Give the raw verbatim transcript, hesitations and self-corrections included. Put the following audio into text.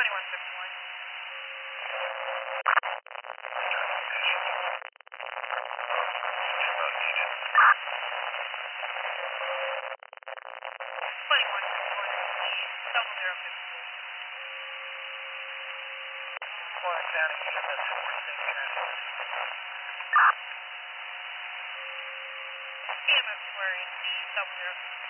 twenty-one fifty-one. twenty-one fifty-one is East, double zero fifty-eight. Warren County, E M S four six transfer. E M S four is East, double zero fifty-eight.